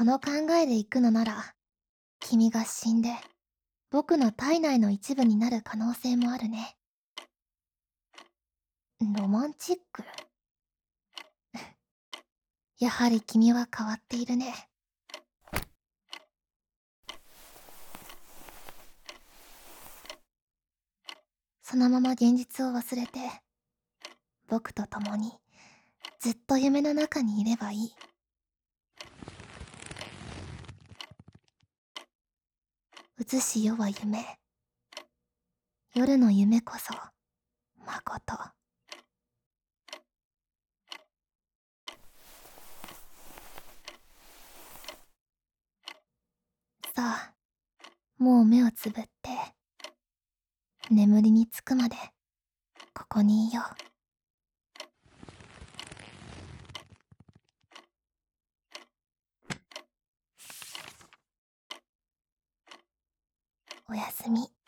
この考えでいくのなら、君が死んで、僕の体内の一部になる可能性もあるね。ロマンチック。やはり君は変わっているね。そのまま現実を忘れて、僕と共にずっと夢の中にいればいい。映し夜は夢。夜の夢こそ、まこと。さあ、もう目をつぶって、眠りにつくまで、ここにいよう。おやすみ。